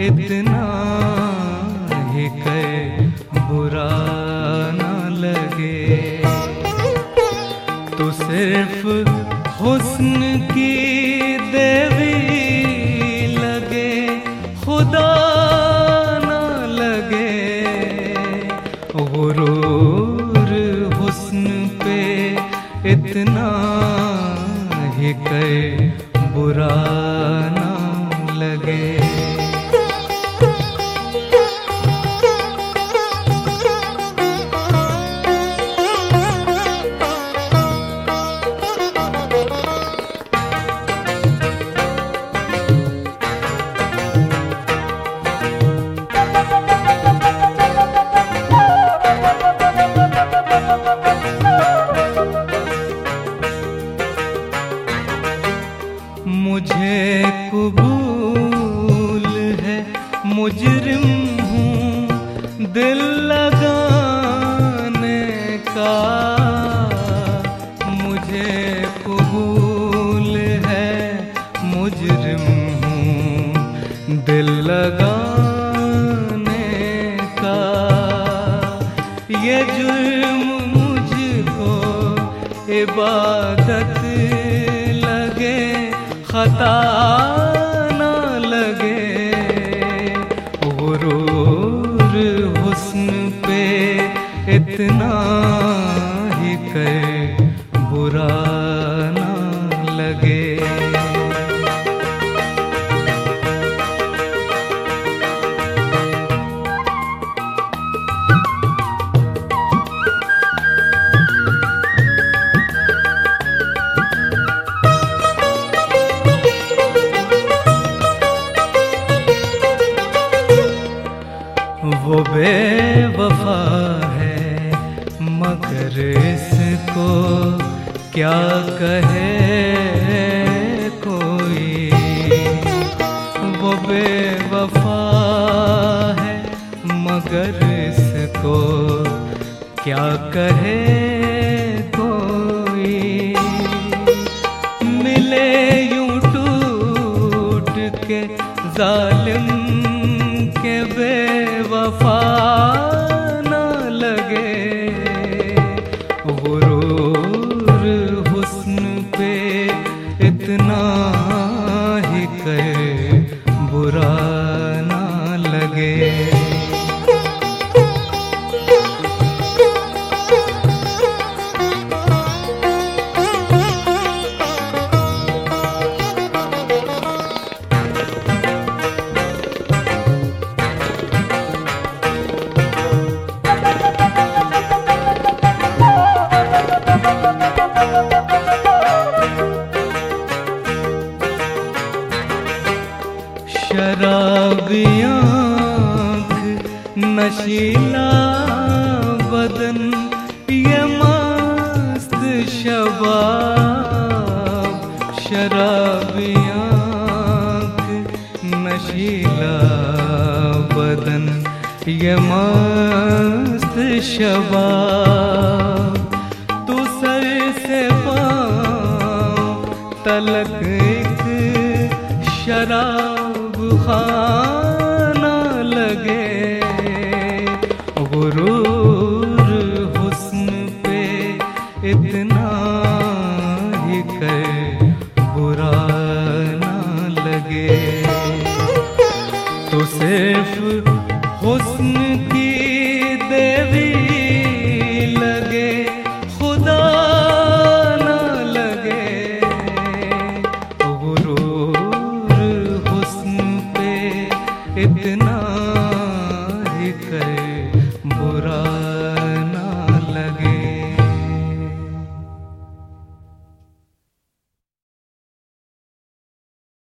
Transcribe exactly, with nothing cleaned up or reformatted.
इतना ही कर बुरा ना लगे। तू सिर्फ हुस्न की देवी लगे, खुदा ना लगे। गुरूर हुस्न पे इतना ही कर बुरा ना लगे। मुझे कबूल है मुजरिम हूँ दिल लगाने का। मुझे कबूल है मुजरिम हूँ दिल लगाने का। ये जुर्म मुझको इबादत लगे, खता ना लगे। गुरूर हुस्न पे इतना ही कर बुरा ना लगे। वो बेवफा है मगर इसको क्या कहे कोई। वो बेवफा है मगर इसको क्या कहे कोई। मिले यूं टूट के जालिम के बेवफा ना लगे। गुरूर हुस्न पे इतना ही कर बुरा ना लगे। शराबी आँख नशीला बदन ये मस्त शबाब। शराबी आँख नशीला बदन ये मस्त शबाब। तू सर से पाँव तलक एक शराब खाना लगे। गुरूर हुस्न पे इतना ही कर बुरा ना लगे। तो सिर्फ